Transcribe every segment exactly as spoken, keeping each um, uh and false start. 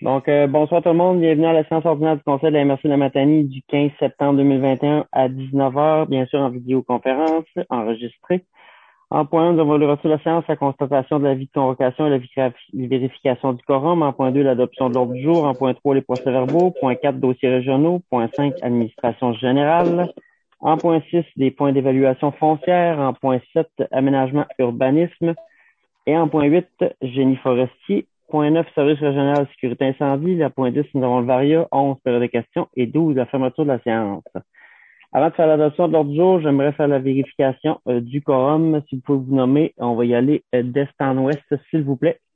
Donc, euh, bonsoir tout le monde. Bienvenue à la séance ordinaire du Conseil de la M R C de la Matanie du quinze septembre deux mille vingt et un à dix-neuf heures, bien sûr en vidéoconférence, enregistrée. En point un, nous avons le reçu de la séance, la constatation de l'avis de convocation et la vérification du quorum. En point deux, l'adoption de l'ordre du jour. En point trois, les procès-verbaux. Point quatre, dossiers régionaux. Point cinq, administration générale. En point six, des points d'évaluation foncière. En point sept, aménagement urbanisme. Et en point huit, génie forestier. Point neuf, service régional sécurité incendie. À point dix, nous avons le varia, onze, période de questions et douze, la fermeture de la séance. Avant de faire l'adoption de l'ordre du jour, j'aimerais faire la vérification euh, du quorum. Si vous pouvez vous nommer, on va y aller euh, d'est en ouest, s'il vous plaît.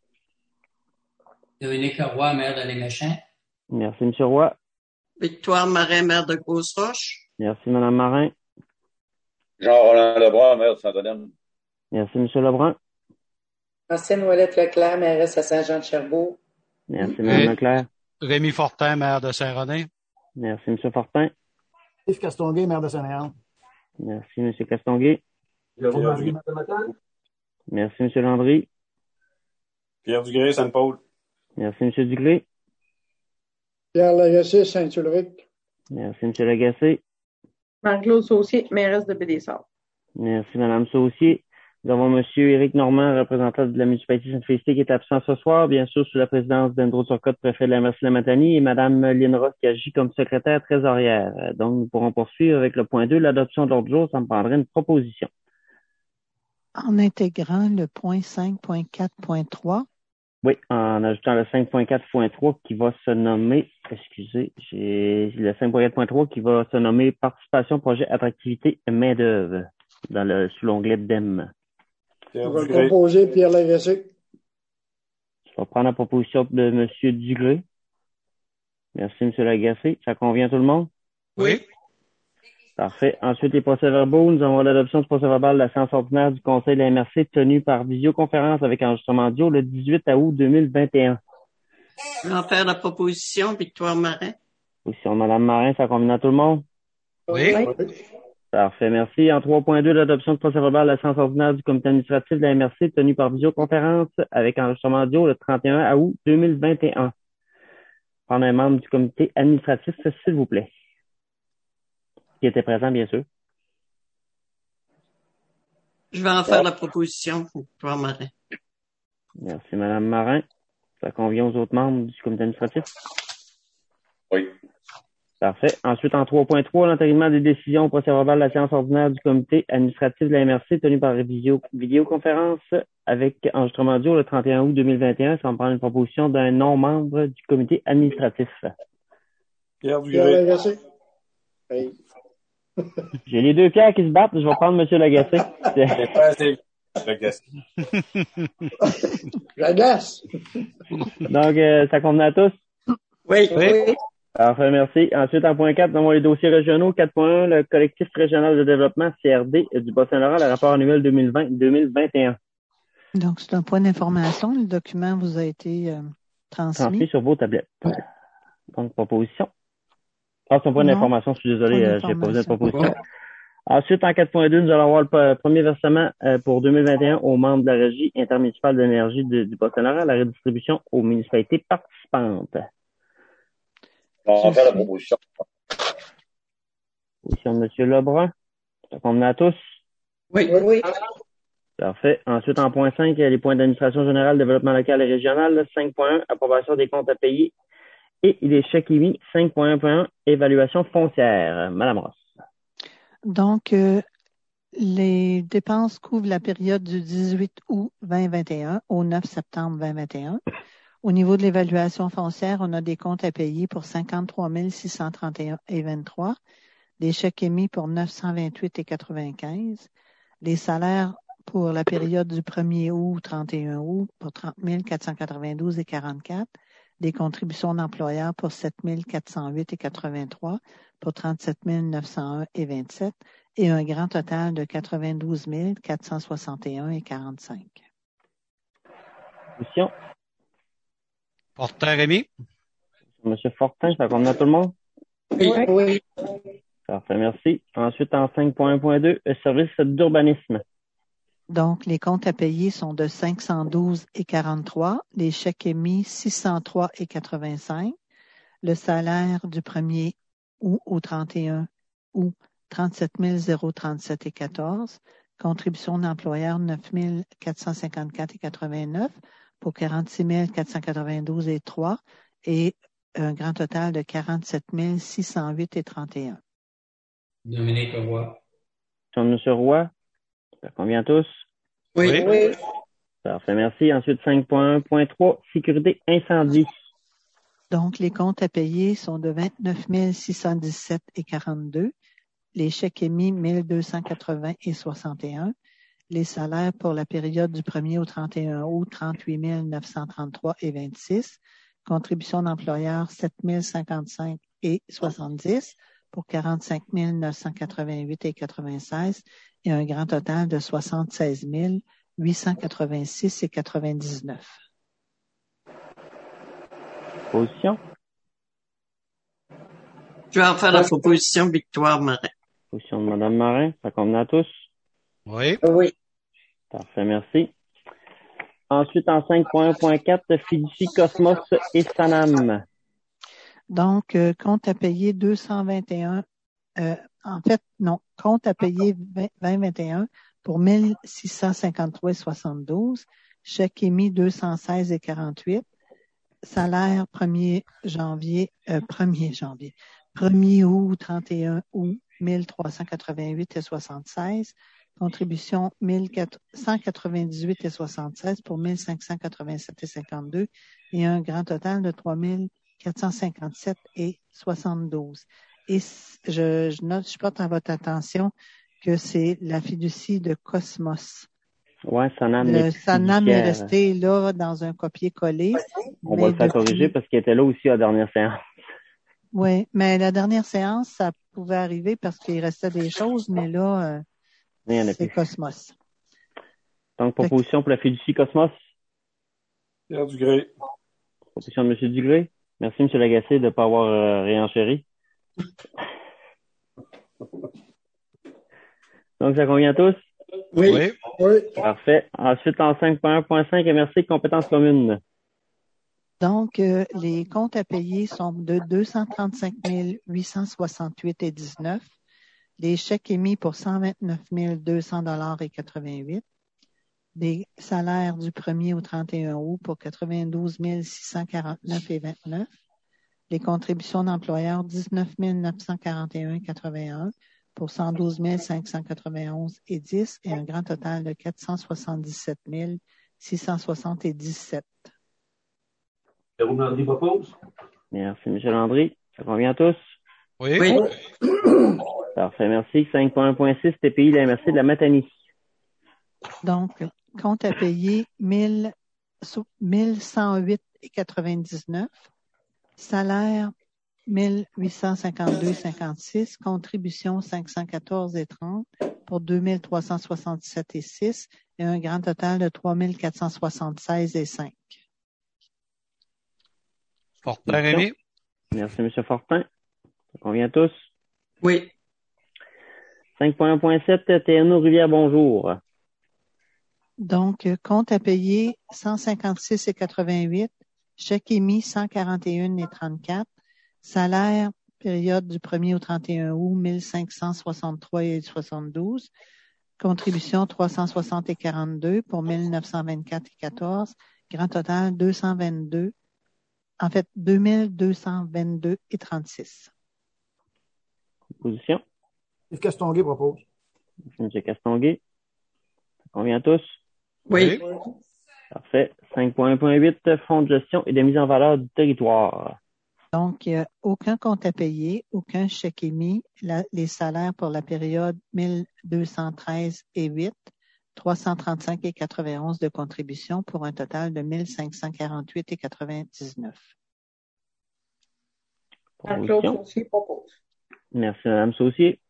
Dominique Roy, maire de Léméchin. Merci, M. Roy. Victoire Marin, maire de Grosse-Roche. Merci, Mme Marin. Jean-Roland Lebrun, maire de Saint-Denis. Merci, M. Lebrun. Ancienne Ouellette Leclerc, mairesse à Saint-Jean-de-Cherbourg. Merci, Mme Leclerc. Rémi Fortin, maire de Saint-René. Merci, M. Fortin. Yves Castonguay, maire de Saint-Léon. Merci, M. Castonguay. Jérôme Landry, maire de Matane. Merci, M. Landry. Pierre Dugré, Sainte-Paul. Merci, M. Duclé. Pierre Lagacé, Saint-Ulrich. Merci, M. Lagacé. Marie-Claude Saucier, mairesse de Bédessart. Merci, Mme Saucier. Nous avons M. Éric Normand, représentant de la municipalité Sainte-Félicité, qui est absent ce soir, bien sûr, sous la présidence d'Andrew Turcotte, préfet de la M R C de la Matanie, et Mme Lynn Ross, qui agit comme secrétaire trésorière. Donc, nous pourrons poursuivre avec le point deux, l'adoption de l'ordre du jour. Ça me prendrait une proposition. En intégrant le point cinq point quatre point trois. Oui, en ajoutant le cinq point quatre point trois qui va se nommer, excusez, j'ai le cinq point quatre point trois qui va se nommer participation, projet, attractivité, main-d'œuvre, dans le, sous l'onglet D E M. On va le proposer, Pierre Lagacé. Je vais prendre la proposition de M. Dugré. Merci, M. Lagacé. Ça convient à tout le monde? Oui. Parfait. Ensuite, les procès-verbaux. Nous avons l'adoption du procès-verbal de la séance ordinaire du Conseil de la M R C tenue par visioconférence avec enregistrement audio le dix-huit août deux mille vingt et un. Je vais en faire la proposition, Victoire Marin. Position de Mme Marin, ça convient à tout le monde? Oui. Oui. Parfait, merci. En trois point deux, l'adoption du procès-verbal de la séance ordinaire du comité administratif de la M R C tenue par visioconférence avec enregistrement audio le trente et un août deux mille vingt et un. Prendre un membre du comité administratif, s'il vous plaît. Qui était présent, bien sûr. Je vais en faire la proposition, Victoire Marin. Merci, Mme Marin. Ça convient aux autres membres du comité administratif? Oui. Parfait. Ensuite, en trois point trois, l'entérinement des décisions au procès-verbal de la séance ordinaire du comité administratif de la M R C tenue par vidéo, vidéoconférence avec enregistrement audio le trente et un août deux mille vingt et un, sans prendre une proposition d'un non-membre du comité administratif. Pierre Pierre Dugré. Lagacé. Oui. J'ai les deux Pierres qui se battent. Je vais prendre M. Lagacé. C'est pas assez. Lagacé. Lagace. Donc, euh, ça convient à tous? Oui. Oui. Parfait, merci. Ensuite, en point quatre, nous avons les dossiers régionaux. quatre point un, le collectif régional de développement, C R D, du Bas-Saint-Laurent, le rapport annuel deux mille vingt deux mille vingt et un. Donc, c'est un point d'information. Le document vous a été euh, transmis. Transmis sur vos tablettes. Donc, proposition. Ah, c'est un point Non. d'information, je suis désolé, Point euh, j'ai pas besoin de proposition. Bon. Ensuite, en quatre point deux, nous allons avoir le p- premier versement euh, pour deux mille vingt et un aux membres de la Régie intermunicipale d'énergie de- du Bas-Saint-Laurent, la redistribution aux municipalités participantes. On va faire la proposition. Position de M. Lebrun. Ça convient à tous? Oui. Oui, oui. Parfait. Ensuite, en point cinq, les points d'administration générale, développement local et régional. cinq point un, approbation des comptes à payer. Et les chèques émis. cinq point un point un, évaluation foncière. Madame Ross. Donc, euh, les dépenses couvrent la période du dix-huit août deux mille vingt et un au neuf septembre deux mille vingt et un. Au niveau de l'évaluation foncière, on a des comptes à payer pour cinquante-trois mille six cent trente et un et vingt-trois, des chèques émis pour neuf cent vingt-huit et quatre-vingt-quinze, les salaires pour la période du premier août au trente et un août pour trente mille quatre cent quatre-vingt-douze et quarante-quatre, des contributions d'employeurs pour sept mille quatre cent huit et quatre-vingt-trois, pour trente-sept mille neuf cent un et vingt-sept, et un grand total de quatre-vingt-douze mille quatre cent soixante et un et quarante-cinq. Position. Fortin Rémi. M. Fortin, ça convient à tout le monde? Oui, oui. Parfait, merci. Ensuite, en cinq point un point deux, service d'urbanisme. Donc, les comptes à payer sont de cinq cent douze et quarante-trois, les chèques émis six cent trois et quatre-vingt-cinq, le salaire du premier août au trente et un août trente-sept mille trente-sept et quatorze, contribution d'employeur neuf mille quatre cent cinquante-quatre et quatre-vingt-neuf pour quarante-six mille quatre cent quatre-vingt-douze et trois et un grand total de quarante-sept mille six cent huit et trente et un. Dominique Roy. Sur M. Roy, ça convient tous? Oui. Oui. Parfait, merci. Ensuite, cinq point un point trois, sécurité incendie. Donc, les comptes à payer sont de vingt-neuf mille six cent dix-sept et quarante-deux, les chèques émis mille deux cent quatre-vingts et soixante et un, les salaires pour la période du premier au trente et un août, trente-huit mille neuf cent trente-trois et vingt-six, contribution d'employeur sept mille cinquante-cinq et soixante-dix pour quarante-cinq mille neuf cent quatre-vingt-huit et quatre-vingt-seize et un grand total de soixante-seize mille huit cent quatre-vingt-six et quatre-vingt-dix-neuf. Position? Je vais en faire la proposition Victoire Marin. Position de Mme Marin, ça convient à tous? Oui. Oui. Parfait, merci. Ensuite, en cinq point un point quatre, Fiducie Cosmos et Sanam. Donc, euh, compte à payer deux cent vingt et un, euh, en fait, non, compte à payer vingt vingt et un pour mille six cent cinquante-trois et soixante-douze, chèque émis deux cent seize et quarante-huit, salaire premier janvier, euh, premier janvier, premier août, trente et un août, mille trois cent quatre-vingt-huit et soixante-seize, contribution mille cent quatre-vingt-dix-huit et soixante-seize pour mille cinq cent quatre-vingt-sept et cinquante-deux et un grand total de trois mille quatre cent cinquante-sept et soixante-douze. Et je, je note, je porte à votre attention que c'est la fiducie de Cosmos. Oui, Sanam Le est Sanam est fiduciaire. resté là dans un copier-coller. On va le faire depuis... corriger parce qu'il était là aussi à la dernière séance. Oui, mais la dernière séance, ça pouvait arriver parce qu'il restait des choses, mais là, euh, Il y en a c'est plus. Cosmos. Donc, proposition pour la fiducie Cosmos. Pierre Dugré. Proposition de M. Dugré. Merci, M. Lagacé, de ne pas avoir euh, réenchéri. Donc, ça convient à tous? Oui. Oui. Oui. Parfait. Ensuite, en cinq point un point cinq, M R C, compétences communes. Donc, euh, les comptes à payer sont de deux cent trente-cinq mille huit cent soixante-huit et dix-neuf, les chèques émis pour cent vingt-neuf mille deux cents dollars et quatre-vingt-huit, des salaires du premier au trente et un août pour quatre-vingt-douze mille six cent quarante-neuf et vingt-neuf, les contributions d'employeurs dix-neuf mille neuf cent quarante et un et quatre-vingt-un pour cent douze mille cinq cent quatre-vingt-onze et dix et un grand total de quatre cent soixante-dix-sept mille six cent soixante-dix-sept. Jérôme Landry propose. Merci, M. Landry. Ça convient à tous? Oui. Oui. Parfait, merci. cinq point un point six, T P I, la M R C de la Matanie. Donc, compte à payer mille cent huit et quatre-vingt-dix-neuf, salaire mille huit cent cinquante-deux et cinquante-six, contribution cinq cent quatorze et trente pour deux mille trois cent soixante-sept et six et un grand total de trois mille quatre cent soixante-seize et cinq. Fortin Rémy. Merci, M. Fortin. Ça convient à tous? Oui. cinq point un point sept, T N O Rivière, bonjour. Donc, compte à payer cent cinquante-six et quatre-vingt-huit, chèque émis cent quarante et un et trente-quatre, salaire période du premier au trente et un août mille cinq cent soixante-trois et soixante-douze, contribution trois cent soixante et quarante-deux pour mille neuf cent vingt-quatre et quatorze, grand total deux cent vingt-deux, en fait deux mille deux cent vingt-deux et trente-six. Position. Yves Castonguay propose. M. Castonguay. Ça convient à tous? Oui. Parfait. cinq point un point huit, fonds de gestion et de mise en valeur du territoire. Donc, il n'y a aucun compte à payer, aucun chèque émis, la, les salaires pour la période mille deux cent treize et huit, trois cent trente-cinq et quatre-vingt-onze de contribution pour un total de mille cinq cent quarante-huit et quatre-vingt-dix-neuf. Claude Saucier propose. Merci, Mme Saucier.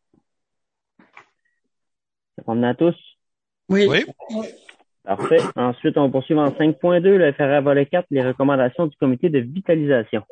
Ça convient à tous? Oui. Oui. Parfait. Ensuite, on poursuit en cinq point deux, le F R A volet quatre, les recommandations du comité de vitalisation.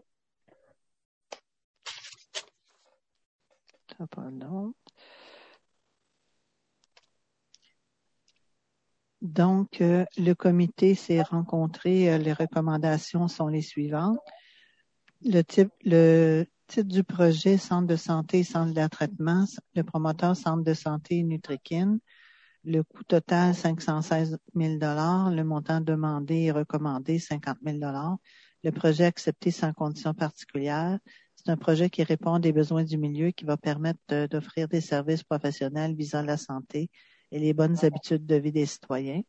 Pardon. Donc, euh, le comité s'est rencontré. Euh, les recommandations sont les suivantes. Le type, le titre du projet, Centre de santé, Centre de traitement, le promoteur, Centre de santé Nutrikin. Le coût total, cinq cent seize mille dollars. Le montant demandé et recommandé, cinquante mille dollars. Le projet accepté sans conditions particulières. C'est un projet qui répond aux besoins du milieu, qui va permettre de, d'offrir des services professionnels visant la santé et les bonnes habitudes de vie des citoyens.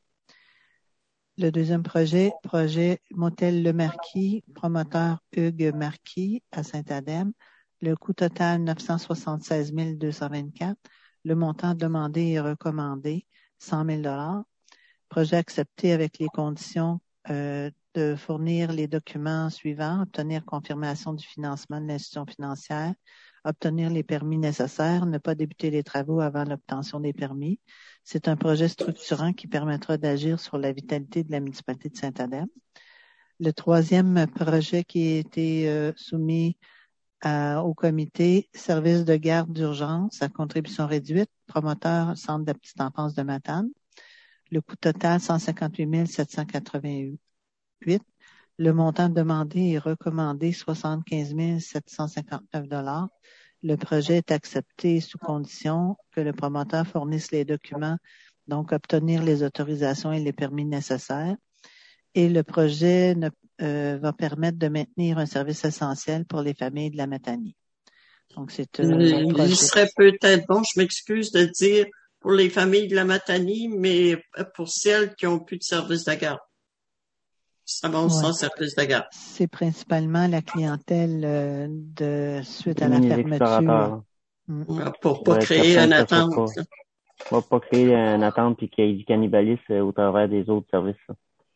Le deuxième projet, projet Motel Le Marquis, promoteur Hugues Marquis à Saint-Adème. Le coût total, neuf cent soixante-seize mille deux cent vingt-quatre. Le montant demandé et recommandé, cent mille dollars. Projet accepté avec les conditions euh, de fournir les documents suivants, obtenir confirmation du financement de l'institution financière, obtenir les permis nécessaires, ne pas débuter les travaux avant l'obtention des permis. C'est un projet structurant qui permettra d'agir sur la vitalité de la municipalité de Saint-Adème. Le troisième projet qui a été euh, soumis à, au comité, service de garde d'urgence à contribution réduite, promoteur Centre de la petite enfance de Matane. Le coût total, cent cinquante-huit mille sept cent quatre-vingt-huit. Le montant demandé et recommandé, soixante-quinze mille sept cent cinquante-neuf dollars. Le projet est accepté sous condition que le promoteur fournisse les documents, donc obtenir les autorisations et les permis nécessaires. Et le projet ne, euh, va permettre de maintenir un service essentiel pour les familles de la Matanie. Donc, c'est un Il, projet. il serait peut-être bon, je m'excuse de dire, pour les familles de la Matanie, mais pour celles qui ont plus de service de garde. Ça va Ouais. sans service de garde. C'est principalement la clientèle euh, de suite à la Les fermeture. explorateurs. Mm. Pour pas Ouais, créer certain une que ça soit attente. pas- On va pas créer une attente puis qu'il y ait du cannibalisme au travers des autres services. là.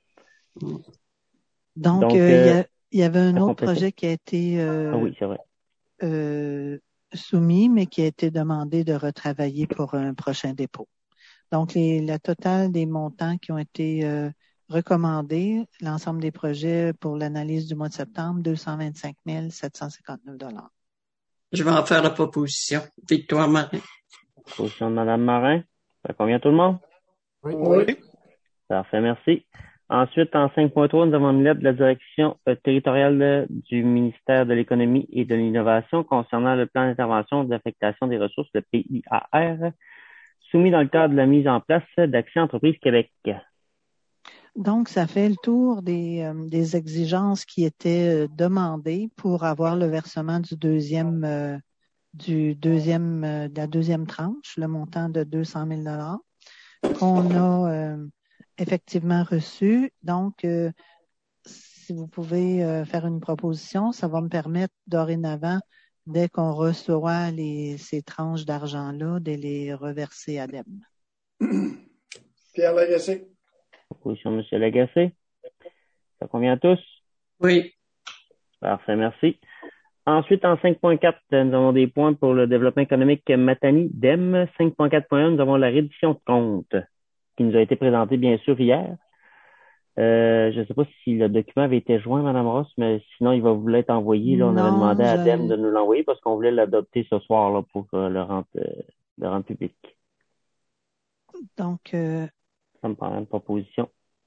Donc, Donc, euh, il, y euh, a, il y avait un à autre compléter. projet qui a été euh, Ah oui, c'est vrai. euh, soumis, mais qui a été demandé de retravailler pour un prochain dépôt. Donc, les, la totale des montants qui ont été euh, recommandés, l'ensemble des projets pour l'analyse du mois de septembre, deux cent vingt-cinq mille sept cent cinquante-neuf dollars. Je vais en faire la proposition. Victoire Marin. Position de Mme Marin. Ça convient à tout le monde? Oui. Oui. Parfait, merci. Ensuite, en cinq point trois, nous avons une lettre de la direction euh, territoriale de- du ministère de l'Économie et de l'Innovation concernant le plan d'intervention d'affectation des ressources, le P I A R, soumis dans le cadre de la mise en place d'Action Entreprise Québec. Donc, ça fait le tour des, euh, des exigences qui étaient euh, demandées pour avoir le versement du deuxième, euh, du deuxième, euh, de la deuxième tranche, le montant de deux cent mille dollars qu'on a euh, effectivement reçu. Donc, euh, si vous pouvez euh, faire une proposition, ça va me permettre dorénavant, dès qu'on reçoit les, ces tranches d'argent-là, de les reverser à D E M. Pierre Lagacé. Proposition de M. Lagacé. Ça convient à tous? Oui. Parfait, merci. Ensuite, en cinq point quatre, nous avons des points pour le développement économique Matanie, D E M. cinq point quatre point un, nous avons la reddition de compte qui nous a été présentée, bien sûr, hier. Euh, je ne sais pas si le document avait été joint, Mme Ross, mais sinon, il va vous l'être envoyé. Là, on avait Non, demandé à je- D E M de nous l'envoyer parce qu'on voulait l'adopter ce soir là, pour euh, le, rendre, euh, le rendre public. Donc, euh, Ça me prend une proposition.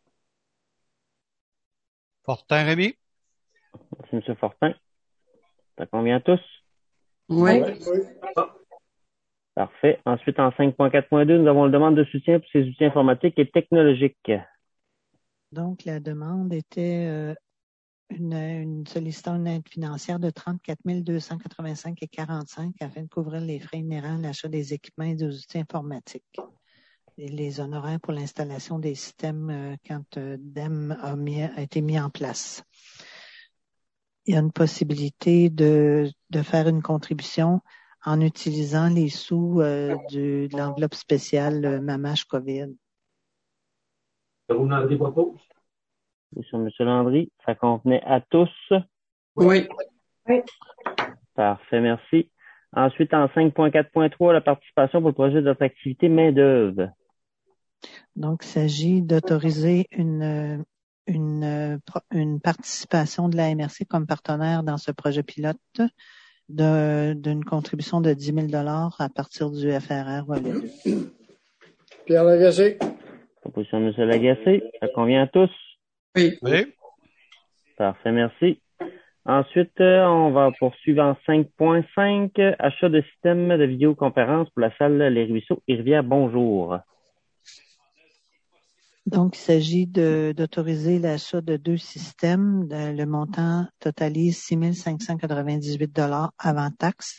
Fortin Rémy? Merci, M. Fortin. Ça convient à tous? Oui. Oui. Parfait. Ensuite, en cinq point quatre point deux, nous avons une demande de soutien pour ces outils informatiques et technologiques. donc la demande était euh, une, une sollicitant une aide financière de trente-quatre mille deux cent quatre-vingt-cinq et quarante-cinq afin de couvrir les frais inhérents à l'achat des équipements et des outils informatiques. Et les honoraires pour l'installation des systèmes euh, quand euh, D E M a, mis, a été mis en place. Il y a une possibilité de, de faire une contribution en utilisant les sous euh, du, de l'enveloppe spéciale euh, Mamache COVID. Jérôme Landry propose. Sur M. Landry, ça convenait à tous. Oui. Parfait, merci. Ensuite, en cinq point quatre point trois, la participation pour le projet d'attractivité main-d'œuvre. Donc, il s'agit d'autoriser une, une, une participation de la M R C comme partenaire dans ce projet pilote de, d'une contribution de dix mille dollars à partir du F R R volet deux. Pierre Lagacé. Proposition de M. Lagacé. Ça convient à tous? Oui. Oui. Parfait, merci. Ensuite, euh, on va poursuivre en cinq point cinq, achat de système de vidéoconférence pour la salle Les Ruisseaux et Rivière. Bonjour. Donc, il s'agit de, d'autoriser l'achat de deux systèmes. De- le montant totalise six mille cinq cent quatre-vingt-dix-huit dollars avant taxe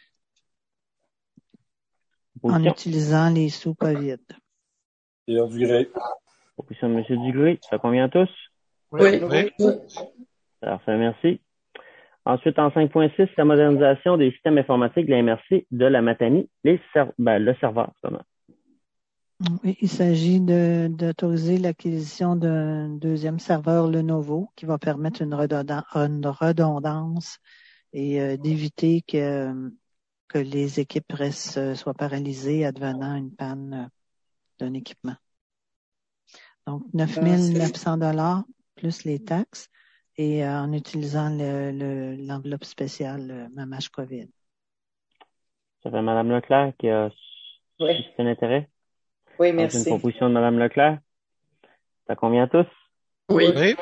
en Proposition. utilisant les sous COVID. Pierre Dugré. Proposition de M. Dugré. Ça convient à tous? Oui. Oui. Parfait, merci. Ensuite, en cinq point six, la modernisation des systèmes informatiques de la M R C de la Matanie, les ser- ben, le serveur, justement. Oui, il s'agit de, d'autoriser l'acquisition d'un deuxième serveur Lenovo qui va permettre une, redondan- une redondance et euh, d'éviter que, que les équipes restent, euh, soient paralysées advenant une panne euh, d'un équipement. Donc, neuf mille neuf cents dollars plus les taxes et euh, en utilisant le, le, l'enveloppe spéciale euh, Mamache COVID. Ça fait Mme Leclerc qui a Oui. suscité un intérêt. Oui, Donc, merci. une proposition de Mme Leclerc. Ça convient à tous? Oui. Oui.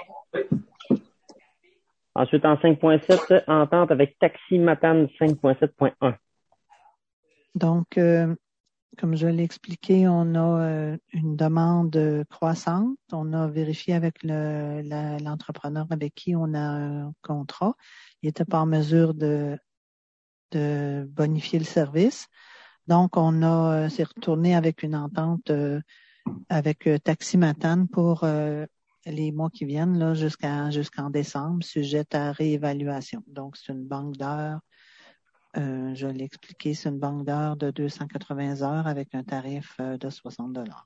Ensuite, en cinq point sept, entente avec Taxi Matane cinq point sept point un. Donc, euh, comme je l'ai expliqué, on a euh, une demande euh, croissante. On a vérifié avec le, la, l'entrepreneur avec qui on a un contrat. Il n'était pas en mesure de, de bonifier le service. Donc, on a, euh, s'est retourné avec une entente euh, avec euh, Taxi Matane pour euh, les mois qui viennent, là, jusqu'à, jusqu'en décembre, sujette à réévaluation. Donc, c'est une banque d'heures. Euh, je l'ai expliqué, c'est une banque d'heures de deux cent quatre-vingts heures avec un tarif euh, de soixante dollars.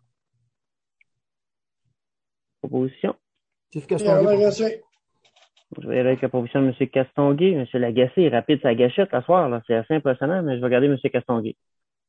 Proposition. Chief Pierre Castonguay. Lagacé. Je vais y aller avec la proposition de M. Castonguay. M. Lagacé est rapide sa gâchette à soir, là. C'est assez impressionnant, mais je vais regarder M. Castonguay.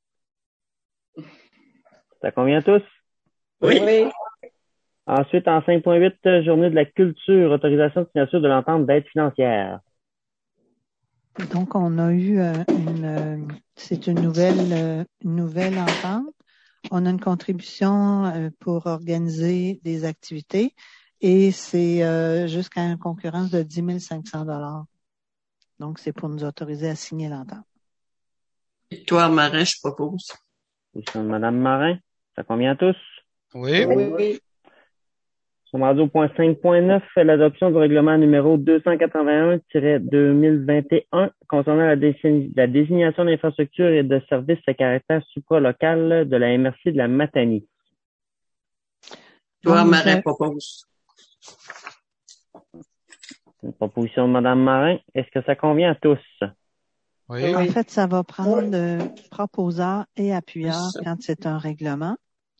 Ça convient à tous? Oui. Oui. Ensuite, en cinq point huit, journée de la culture, autorisation de signature de l'entente d'aide financière. Donc, on a eu euh, une, euh, c'est une nouvelle, euh, une nouvelle entente. On a une contribution euh, pour organiser des activités et c'est euh, jusqu'à une concurrence de dix mille cinq cents dollars. Donc, c'est pour nous autoriser à signer l'entente. Victoire Marin, je propose. Proposition de Mme Marin. Ça convient à tous? Oui. Oui. On va au point cinq point neuf, l'adoption du règlement numéro deux cent quatre-vingt-un tiret deux mille vingt et un concernant la, désign- la désignation d'infrastructures et de services à caractère supralocal de la M R C de la Matanie. Victoire Donc, Marin euh, propose. Une proposition de Mme Marin. Est-ce que ça convient à tous? Oui. En Oui. fait, ça va prendre euh, proposeur et appuyeur C'est ça. quand c'est un règlement.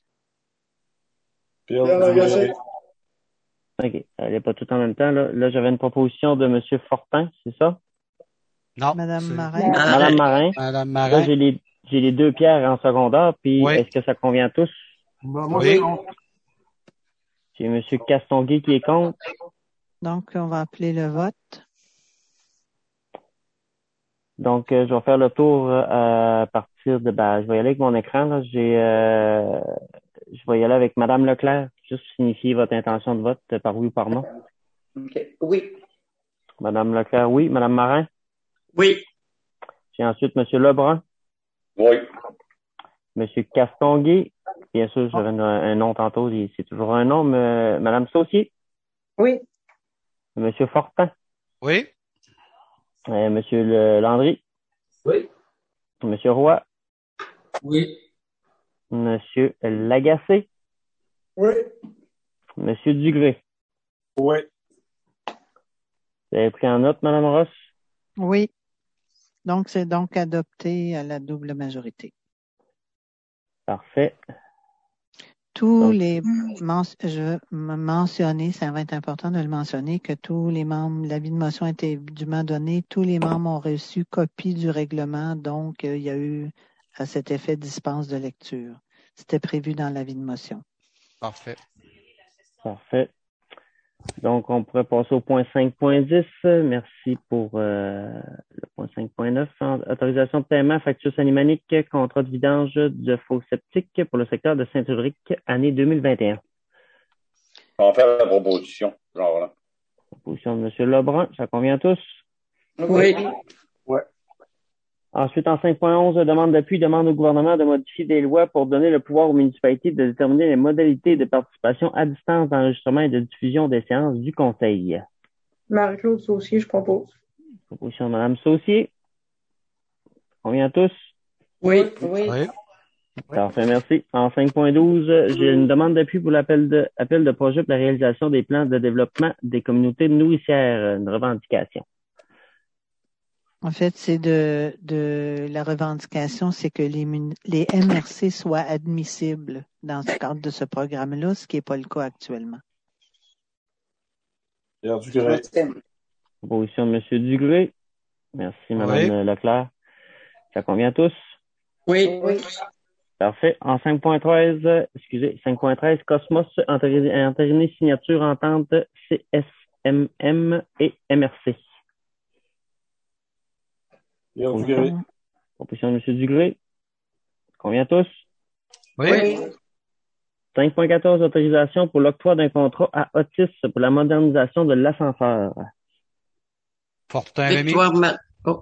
Pierre Pierre Lagacé. Dugré. OK. Elle n'est pas tout en même temps. Là, là j'avais une proposition de M. Fortin, c'est ça? Non. Madame c'est Marin. Marin. Madame Marin. Madame Là, Marin. j'ai les, j'ai les deux pierres en secondaire, puis Oui. est-ce que ça convient à tous? Moi, moi Oui. c'est non. J'ai M. Castonguay qui est contre. Donc, on va appeler le vote. Donc, euh, je vais faire le tour euh, à partir de... Ben, je vais y aller avec mon écran. Là. J'ai, euh, je vais y aller avec Madame Leclerc. Juste signifier votre intention de vote euh, par oui ou par non. OK. Oui. Madame Leclerc, oui. Madame Marin. Oui. J'ai ensuite M. Lebrun. Oui. M. Castonguay. Bien sûr, j'aurai un, un nom tantôt. C'est toujours un nom. Mais, Madame Saucier. Oui. M. Fortin. Oui. Euh, M. Le- Landry. Oui. M. Roy. Oui. M. Lagacé. Oui. M. Dugré. Oui. Vous avez pris en note, Mme Ross? Oui. Donc, c'est donc adopté à la double majorité. Parfait. Tous Donc, les men- je vais mentionner, ça va être important de le mentionner, que tous les membres, l'avis de motion a été dûment donné, tous les membres ont reçu copie du règlement, donc euh, il y a eu à cet effet dispense de lecture. C'était prévu dans l'avis de motion. Parfait. Parfait. Donc, on pourrait passer au point cinq point dix. Merci pour euh, le point cinq point neuf. Autorisation de paiement, facture salimanique, contrat de vidange de faux septiques pour le secteur de Saint-Ulrich, année deux mille vingt et un. On va faire la proposition, genre là. Proposition de M. Lebrun, ça convient à tous? Oui. Ouais. Ensuite, en cinq point onze, demande d'appui, demande au gouvernement de modifier des lois pour donner le pouvoir aux municipalités de déterminer les modalités de participation à distance d'enregistrement et de diffusion des séances du Conseil. Marie-Claude Saucier, je propose. Proposition de Mme Saucier. Combien à tous? Oui. Oui. Oui. Parfait, merci. En cinq point douze, j'ai une demande d'appui pour l'appel de, appel de projet pour la réalisation des plans de développement des communautés nourricières, une revendication. En fait, c'est de, de la revendication, c'est que les, mun- les M R C soient admissibles dans ce cadre de ce programme-là, ce qui n'est pas le cas actuellement. Pierre Dugré. Proposition de M. Dugré. Merci, Mme Oui. Leclerc. Ça convient à tous? Oui. Oui. Parfait. En cinq point treize, euh, excusez, cinq point treize, Cosmos, entériné entériné signature entente C S M M et M R C. Pierre Dugré. Proposition de M. Dugré. Combien à tous? Oui. Oui. cinq point quatorze, autorisation pour l'octroi d'un contrat à Otis pour la modernisation de l'ascenseur. Fortin Rémy. Victoire Mat. Oh.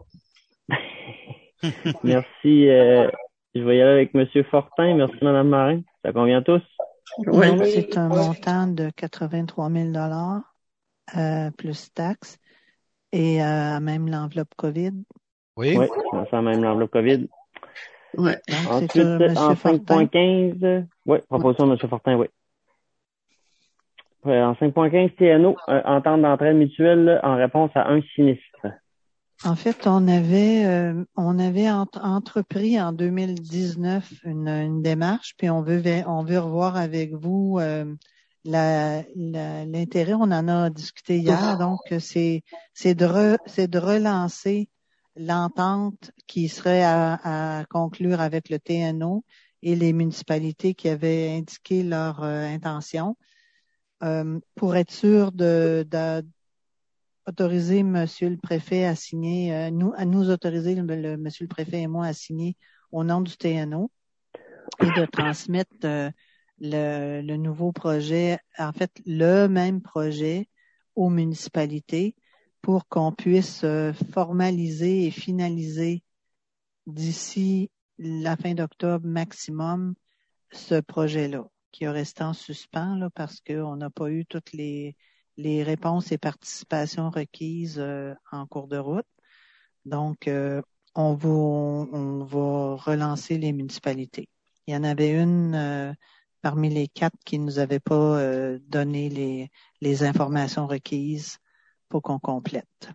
Merci. Euh, je vais y aller avec M. Fortin. Merci, Mme Marin. Ça convient à tous? Oui. Donc, c'est un montant de quatre-vingt-trois mille dollars euh, plus taxes et euh, même l'enveloppe COVID. Oui. Oui, ça même l'enveloppe COVID. Ouais. Donc, c'est Ensuite, euh, M. en Fortin. cinq point quinze, oui, proposition de M. Fortin, oui. Euh, En cinq point quinze, T N O, euh, entente d'entraide mutuelle en réponse à un sinistre. En fait, on avait euh, on avait ent- entrepris en deux mille dix-neuf une, une démarche, puis on veut on veut revoir avec vous euh, la- la- l'intérêt. On en a discuté hier, donc c'est c'est de re- c'est de relancer l'entente qui serait à, à conclure avec le T N O et les municipalités qui avaient indiqué leur euh, intention euh, pour être sûr de, de autoriser Monsieur le préfet à signer, euh, nous, à nous autoriser, le, le- Monsieur le préfet et moi, à signer au nom du T N O et de transmettre euh, le, le nouveau projet, en fait, le même projet aux municipalités pour qu'on puisse euh, formaliser et finaliser d'ici la fin d'octobre maximum ce projet-là, qui est resté en suspens là, parce qu'on n'a pas eu toutes les les réponses et participations requises euh, en cours de route. Donc, euh, on va, on va relancer les municipalités. Il y en avait une euh, parmi les quatre qui nous avait pas euh, donné les, les informations requises pour qu'on complète.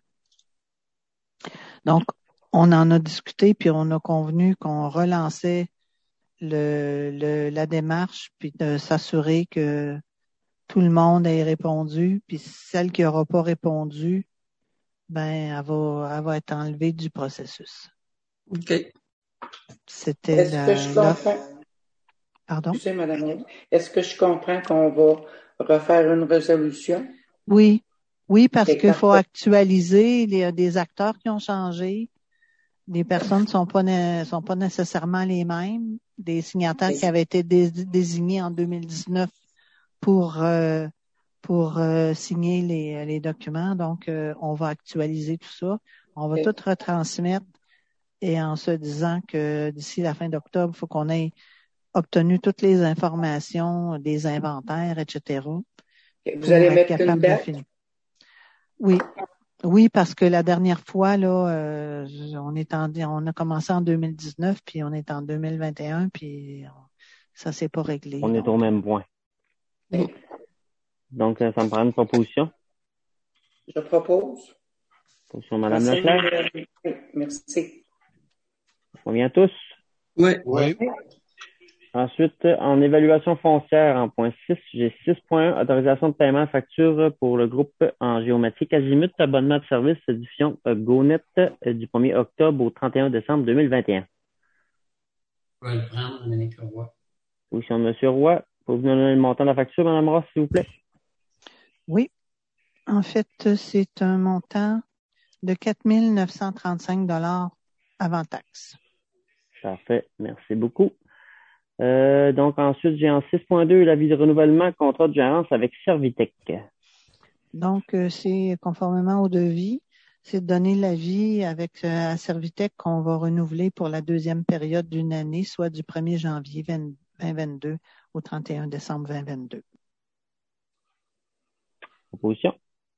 Donc, on en a discuté, puis on a convenu qu'on relançait le, le, la démarche, puis de s'assurer que tout le monde ait répondu, puis celle qui n'aura pas répondu, ben, elle va, elle va être enlevée du processus. OK. C'était Est-ce la, que je la- comprends? Pardon? Excusez, Madame Rémy. Est-ce que je comprends qu'on va refaire une résolution? Oui. Oui, parce Ok, qu'il faut parfait. actualiser. Il y a des acteurs qui ont changé. Les personnes ne sont pas, né- sont pas nécessairement les mêmes. Des signataires qui avaient été dés- désignés en deux mille dix-neuf pour euh, pour euh, signer les, les documents. Donc, euh, on va actualiser tout ça. On va Ok. tout retransmettre et en se disant que d'ici la fin d'octobre, il faut qu'on ait obtenu toutes les informations, des inventaires, et cetera. Ok. Vous pour allez être mettre une capable de date? finir. Oui. Oui, parce que la dernière fois, là, euh, on est en, on a commencé en deux mille dix-neuf, puis on est en deux mille vingt et un, puis on- ça s'est pas réglé. On est donc. au même point. Ok. Donc, euh, ça me prend une proposition. Je propose. Proposition de Mme Enseigne- Leclerc. Oui, merci. Combien à tous? Oui. Oui. Ensuite, en évaluation foncière, en point six, j'ai six point un, autorisation de paiement facture pour le groupe en géométrique Azimut, abonnement de service diffusion euh, GoNet euh, du premier octobre au trente et un décembre deux mille vingt et un. Je vais le prendre, Dominique Roy. Position de M. Roy. Pouvez-vous nous donner le montant de la facture, Mme Ross, s'il vous plaît? Oui. En fait, c'est un montant de quatre mille neuf cent trente-cinq dollars avant taxe. Parfait. Merci beaucoup. Euh, donc, ensuite, j'ai en six point deux l'avis de renouvellement contrat de gérance avec Servitech. Donc, euh, c'est conformément au devis, c'est de donner l'avis avec euh, à Servitech qu'on va renouveler pour la deuxième période d'une année, soit du premier janvier vingt vingt-deux au trente et un décembre vingt vingt-deux. Proposition.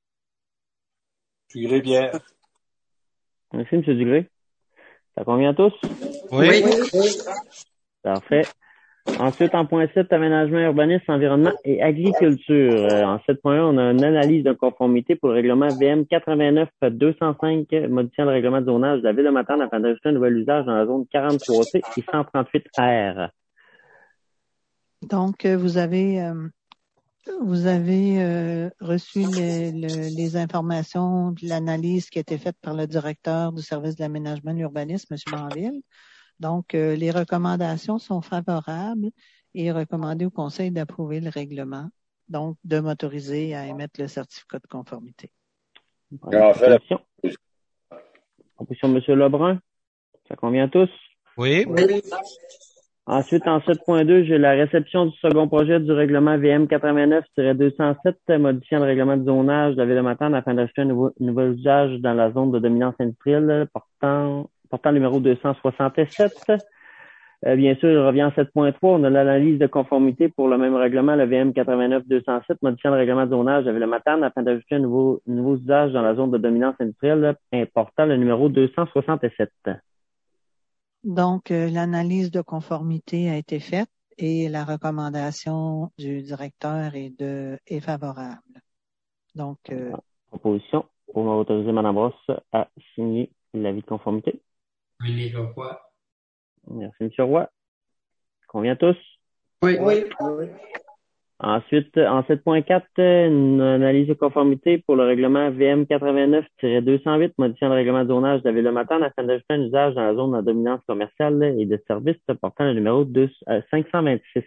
Dugré, Pierre. Merci, M. Dugré. Ça convient à tous? Oui. Oui. Parfait. Ensuite, en point sept, aménagement, urbanisme, environnement et agriculture. Euh, en sept point un, on a une analyse de conformité pour le règlement V M quatre-vingt-neuf deux cent cinq, modifiant le règlement de zonage de la ville de Matane afin d'ajouter un nouvel usage dans la zone quarante-trois C et cent trente-huit R. Donc, euh, vous avez euh, vous avez euh, reçu les, le- les informations de l'analyse qui a été faite par le directeur du service de l'aménagement et de l'urbanisme, M. Banville. Donc, euh, les recommandations sont favorables et recommandé au conseil d'approuver le règlement, donc de m'autoriser à émettre le certificat de conformité. En fait, la Proposition. Proposition de M. Lebrun. Ça convient à tous? Oui. Oui. Ensuite, en sept point deux, j'ai la réception du second projet du règlement V M quatre-vingt-neuf deux cent sept, modifiant le règlement de zonage de la ville de Matane afin d'ajouter un nouveau, nouvel usage dans la zone de dominance industrielle portant, portant le numéro deux cent soixante-sept. Euh, bien sûr, il revient en sept point trois. On a l'analyse de conformité pour le même règlement, le V M quatre-vingt-neuf deux cent sept, modifiant le règlement de zonage de la ville de Matane afin d'ajouter un nouveau, nouveau usage dans la zone de dominance industrielle important le numéro deux cent soixante-sept. Donc, euh, l'analyse de conformité a été faite et la recommandation du directeur est, de, est favorable. Donc, euh, Proposition pour autoriser Mme Ross à signer l'avis de conformité. René Roy. Merci, M. Roy. Convient à tous? Oui. Oui. Oui. Ensuite, en sept point quatre, une analyse de conformité pour le règlement V M quatre-vingt-neuf deux cent huit, modifiant le règlement de zonage de la ville de Matane afin d'ajouter un usage dans la zone de dominance commerciale et de services portant le numéro deux, euh, cinq cent vingt-six.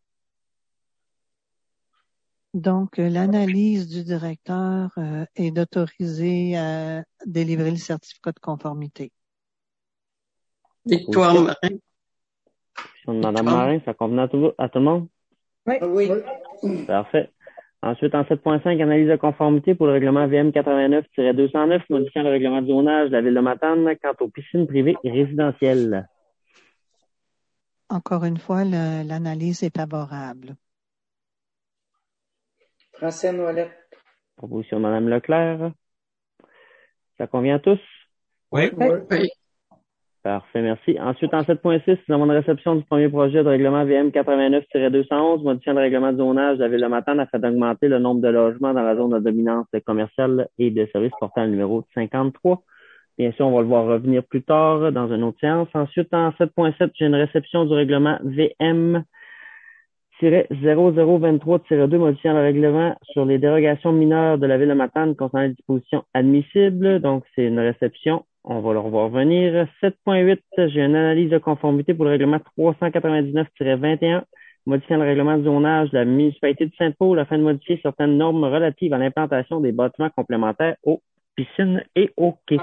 donc euh, l'analyse du directeur euh, est d'autoriser à délivrer le certificat de conformité. Victoire Marin. Sur Mme Marin, ça convient à tout, à tout le monde? Oui. Parfait. Ensuite, en sept point cinq, analyse de conformité pour le règlement V M quatre-vingt-neuf deux cent neuf, modifiant le règlement de zonage de la ville de Matane quant aux piscines privées et résidentielles. Encore une fois, le- l'analyse est favorable. Francine Ouellette. Proposition de Mme Leclerc. Ça convient à tous? Oui. Oui. Parfait, merci. Ensuite, en sept point six, nous avons une réception du premier projet de règlement V M quatre-vingt-neuf deux cent onze, modifiant le règlement de zonage de la ville de Matane afin d'augmenter le nombre de logements dans la zone de dominance commerciale et de services portant le numéro cinquante-trois. Bien sûr, on va le voir revenir plus tard dans une autre séance. Ensuite, en sept point sept, j'ai une réception du règlement V M zéro zéro vingt-trois deux, modifiant le règlement sur les dérogations mineures de la ville de Matane concernant les dispositions admissibles. Donc, c'est une réception. On va le revoir venir. sept point huit, j'ai une analyse de conformité pour le règlement trois cent quatre-vingt-dix-neuf vingt et un, modifiant le règlement de zonage de la municipalité de Sainte-Paul afin de modifier certaines normes relatives à l'implantation des bâtiments complémentaires aux piscines et aux quais.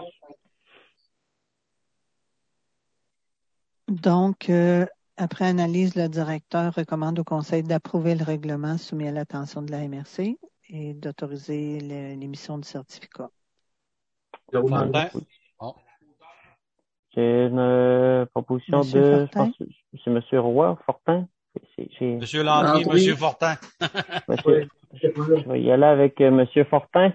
Donc, euh, après analyse, le directeur recommande au conseil d'approuver le règlement soumis à l'attention de la M R C et d'autoriser le- l'émission du certificat. Fortin. Bon. J'ai une euh, proposition Monsieur de, Fortin? je pense, que c'est M. Roy, Fortin. C'est- c'est- Monsieur Landry, Landry. Monsieur Fortin. Monsieur, je vais y aller avec euh, M. Fortin.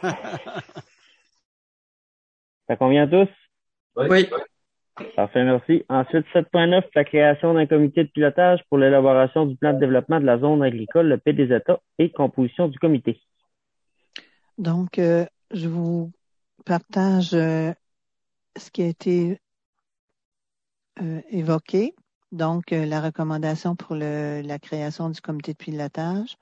Ça convient à tous? Oui. Parfait, merci. Ensuite, sept point neuf, la création d'un comité de pilotage pour l'élaboration du plan de développement de la zone agricole, le P des États et composition du comité. Donc, euh, je vous partage euh, ce qui a été euh, évoqué. Donc, euh, la recommandation pour le, la création du comité de pilotage.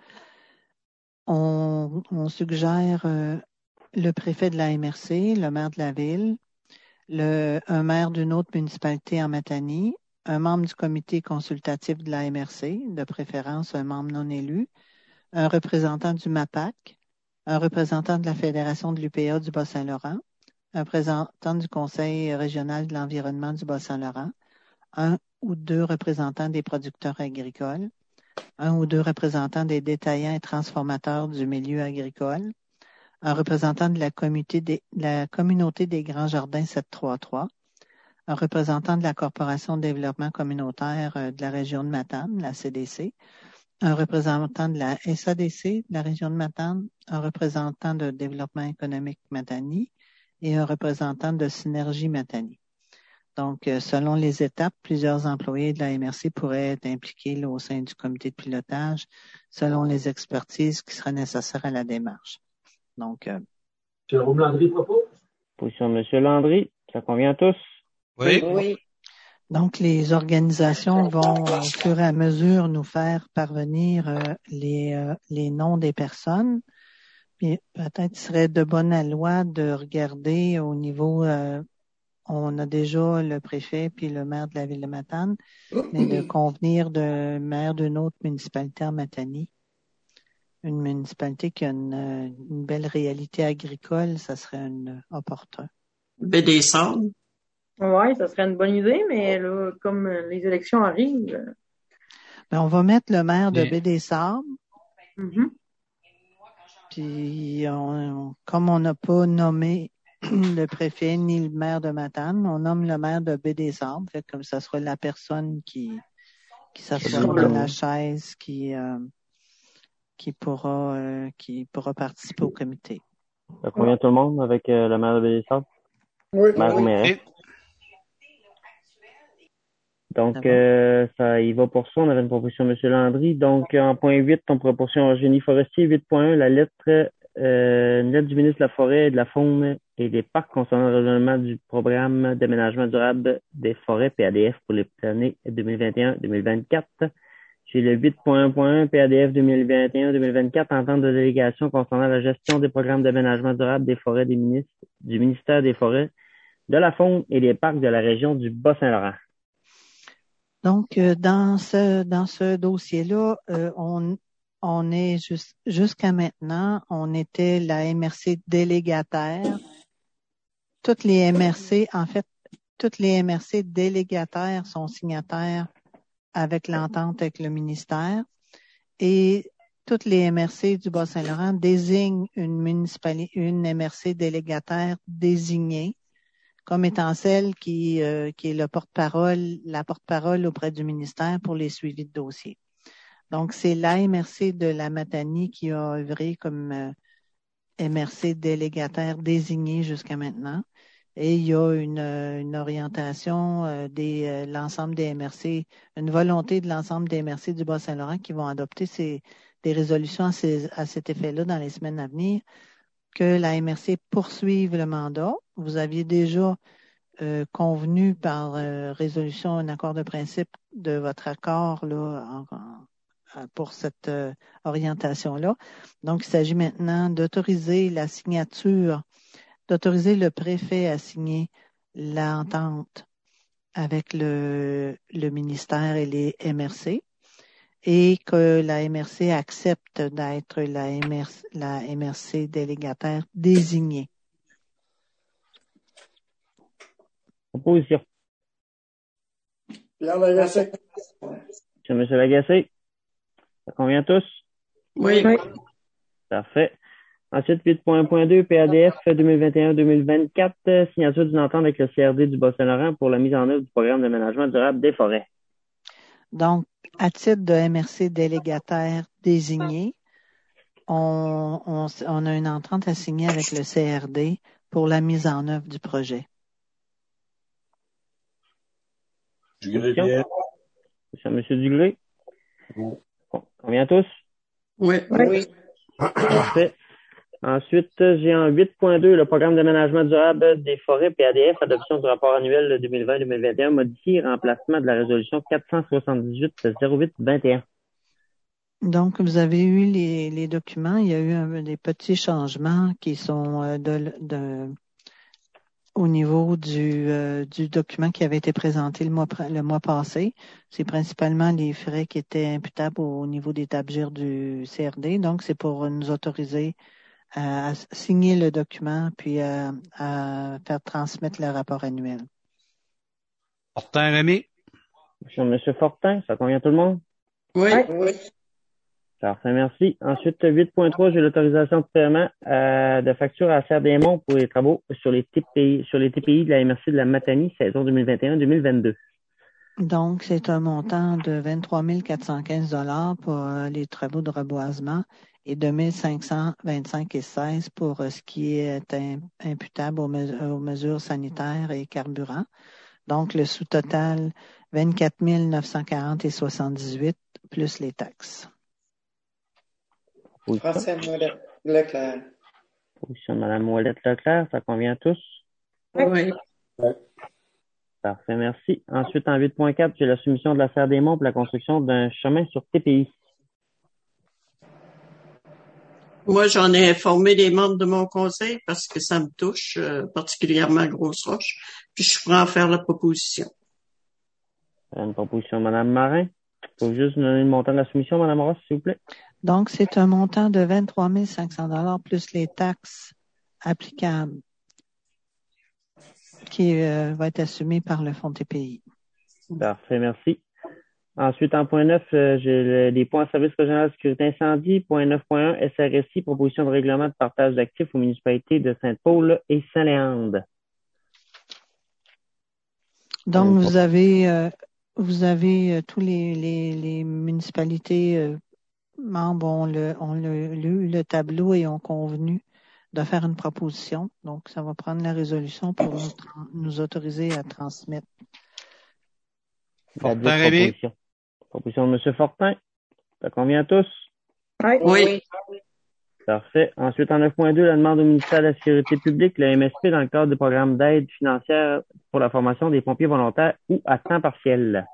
On, on suggère euh, le préfet de la M R C, le maire de la ville, le, un maire d'une autre municipalité en Matanie, un membre du comité consultatif de la M R C, de préférence un membre non élu, un représentant du M A P A C, un représentant de la Fédération de l'U P A du Bas-Saint-Laurent, un représentant du Conseil régional de l'environnement du Bas-Saint-Laurent, un ou deux représentants des producteurs agricoles, un ou deux représentants des détaillants et transformateurs du milieu agricole, un représentant de la communauté des, la communauté des Grands Jardins sept cent trente-trois, un représentant de la Corporation de développement communautaire de la région de Matane, la C D C, un représentant de la S A D C de la région de Matane, un représentant de développement économique Matani et un représentant de Synergie Matani. Donc, selon les étapes, plusieurs employés de la M R C pourraient être impliqués là, au sein du comité de pilotage, selon les expertises qui seraient nécessaires à la démarche. Donc, euh... Jérôme Landry propose. Position de M. Landry, ça convient à tous? Oui. Oui. Donc, les organisations vont, au fur et à mesure, nous faire parvenir euh, les, euh, les noms des personnes. Puis, peut-être serait de bonne loi de regarder au niveau, euh, on a déjà le préfet puis le maire de la ville de Matane, mais de convenir de maire d'une autre municipalité en Matanie. Une municipalité qui a une, une belle réalité agricole, ça serait un opportun. Baie des Sables. Oui, ça serait une bonne idée, mais là, comme les élections arrivent. Ben, on va mettre le maire de Baie des Sables. Mm-hmm. Puis, on, comme on n'a pas nommé le préfet ni le maire de Matane, on nomme le maire de Baie des Sables. Fait comme ça sera la personne qui, qui s'assoit dans la chaise, qui, euh, qui pourra, euh, qui pourra participer au comité. Ça convient tout le monde avec euh, le maire de Baie des Sables? Oui. Maire ou maire. Donc, euh, ça y va pour ça. On avait une proposition de M. Landry. Donc, en point huit, on proposition au génie forestier. huit point un, la lettre, euh, une lettre du ministre de la Forêt et de la Faune et des Parcs concernant le renouvellement du programme d'aménagement durable des forêts P A D F pour les années deux mille vingt et un deux mille vingt-quatre. J'ai le huit point un point un P A D F deux mille vingt et un deux mille vingt-quatre, entente de délégation concernant la gestion des programmes d'aménagement durable des forêts des ministres, du ministère des Forêts, de la Faune et des Parcs de la région du Bas-Saint-Laurent. Donc, euh, dans ce dans ce dossier-là, euh, on on est juste jusqu'à maintenant, on était la M R C délégataire. Toutes les M R C, en fait, toutes les M R C délégataires sont signataires avec l'entente avec le ministère et toutes les M R C du Bas-Saint-Laurent désignent une municipalité, une M R C délégataire désignée comme étant celle qui, euh, qui est le porte-parole, la porte-parole auprès du ministère pour les suivis de dossiers. Donc, c'est la M R C de la Matanie qui a œuvré comme euh, M R C délégataire désignée jusqu'à maintenant. Et il y a une, une orientation euh, des euh, l'ensemble des M R C, une volonté de l'ensemble des M R C du Bas-Saint-Laurent qui vont adopter ces, des résolutions à, ces, à cet effet-là dans les semaines à venir, que la M R C poursuive le mandat. Vous aviez déjà euh, convenu par euh, résolution, un accord de principe de votre accord là, en, en, pour cette euh, orientation-là. Donc, il s'agit maintenant d'autoriser la signature, d'autoriser le préfet à signer l'entente avec le, le ministère et les M R C et que la M R C accepte d'être la M R C, la M R C délégataire désignée. Opposition. Pierre Lagacé. C'est M. Lagacé. Ça convient à tous? Oui. Oui. Parfait. Ensuite, huit point un point deux, P A D F deux mille vingt et un deux mille vingt-quatre, signature d'une entente avec le C R D du Bas-Saint-Laurent pour la mise en œuvre du programme d'aménagement durable des forêts. Donc, à titre de M R C délégataire désigné, on, on, on a une entente à signer avec le C R D pour la mise en œuvre du projet. Dugré. C'est M. Dugré. Bon, convient à tous? Oui. Oui. Parfait. Ensuite, j'ai en huit point deux le programme d'aménagement durable des forêts P A D F, adoption du rapport annuel deux mille vingt deux mille vingt et un, modifié, remplacement de la résolution quatre cent soixante-dix-huit zéro huit vingt et un. Donc, vous avez eu les, les documents. Il y a eu un, des petits changements qui sont de, de au niveau du, euh, du document qui avait été présenté le mois, le mois passé. C'est principalement les frais qui étaient imputables au niveau des tabgires du C R D. Donc, c'est pour nous autoriser à, à signer le document puis à, à faire transmettre le rapport annuel. Fortin Rémy. Monsieur, Monsieur Fortin, ça convient à tout le monde? Oui. Oui. Parfait, merci. Ensuite, huit point trois, j'ai l'autorisation de paiement euh, de facture à Serre des Monts pour les travaux sur les T P I, sur les T P I de la M R C de la Matanie, saison deux mille vingt et un deux mille vingt-deux. Donc, c'est un montant de vingt-trois mille quatre cent quinze dollars pour euh, les travaux de reboisement et deux mille cinq cent vingt-cinq et seize pour euh, ce qui est im- imputable aux, mes- aux mesures sanitaires et carburant. Donc, le sous-total, vingt-quatre mille neuf cent quarante et soixante-dix-huit plus les taxes. Français Molette Leclerc. Position de Mme Ouellette Leclerc, ça convient à tous? Oui. Parfait, merci. Ensuite, en huit point quatre, j'ai la soumission de la Serre des Monts pour la construction d'un chemin sur T P I. Moi, j'en ai informé les membres de mon conseil parce que ça me touche euh, particulièrement à Grosse-Roche. Puis je suis prêt à faire la proposition. Une proposition de Mme Marin. Il faut juste nous donner le montant de la soumission, Mme Ross, s'il vous plaît. Donc, c'est un montant de vingt-trois mille cinq cents dollars plus les taxes applicables qui euh, va être assumé par le Fonds T P I. Parfait, merci. Ensuite, en point neuf, euh, j'ai le- les points service régional de sécurité incendie. Point neuf point un, S R S I, proposition de règlement de partage d'actifs aux municipalités de Sainte-Paul et Saint-Léandre. Donc, vous avez, euh, vous avez euh, tous les, les, les municipalités euh, membres ont, le, ont le, lu le tableau et ont convenu de faire une proposition. Donc, ça va prendre la résolution pour nous, tra- nous autoriser à transmettre. La dite Fortin Rémy. proposition. Proposition de M. Fortin. Ça convient à tous? Oui. Oui. Parfait. Ensuite, en neuf point deux, la demande au ministère de la Sécurité publique, le M S P, dans le cadre du programme d'aide financière pour la formation des pompiers volontaires ou à temps partiel.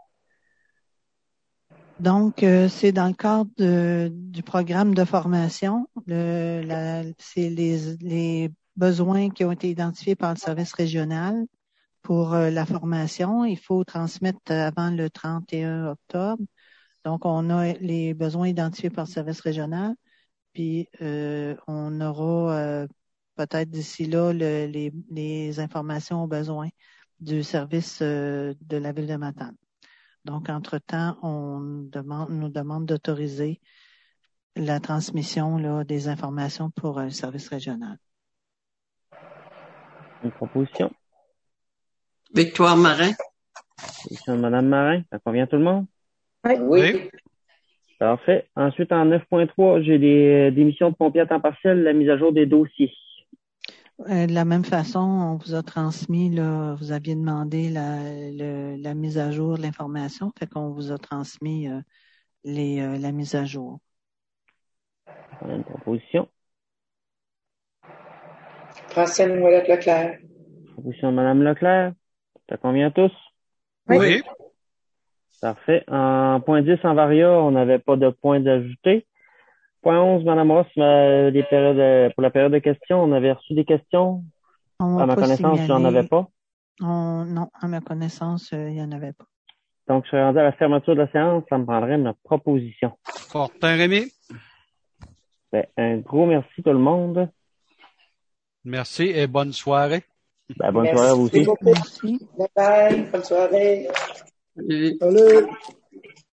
Donc, euh, c'est dans le cadre de- du programme de formation. Le, la, c'est les, les besoins qui ont été identifiés par le service régional pour euh, la formation. Il faut transmettre avant le trente et un octobre. Donc, on a les besoins identifiés par le service régional. Puis, euh, on aura euh, peut-être d'ici là le- les, les informations aux besoins du service euh, de la ville de Matane. Donc, entre-temps, on demande, nous demande d'autoriser la transmission là, des informations pour un service régional. Une proposition. Victoire Marin. Proposition de Mme Marin. Ça convient à tout le monde? Oui. Oui. Parfait. Ensuite, en neuf point trois, j'ai des, des missions de pompiers à temps partiel, la mise à jour des dossiers. Euh, de la même façon, on vous a transmis, là, vous aviez demandé la, le, la mise à jour de l'information, fait qu'on vous a transmis euh, les, euh, la mise à jour. On a une proposition. Français Molette Leclerc. Proposition de Mme Leclerc. Ça convient à tous? Oui. Parfait. En point dix, en varia, on n'avait pas de point d'ajouter. Point onze, Mme Ross, euh, les périodes, pour la période de questions, on avait reçu des questions. On À va ma pas connaissance, j'en signaler- avais pas. on- non, à ma connaissance, euh, il n'y en avait pas. Donc, je serais rendu à la fermeture de la séance. Ça me prendrait une proposition. Fortin Rémy. Ben, un gros merci tout le monde. Merci et bonne soirée. Ben, bonne Merci soirée à vous aussi. beaucoup. Merci. Bye bye. Bonne soirée. Salut. Salut.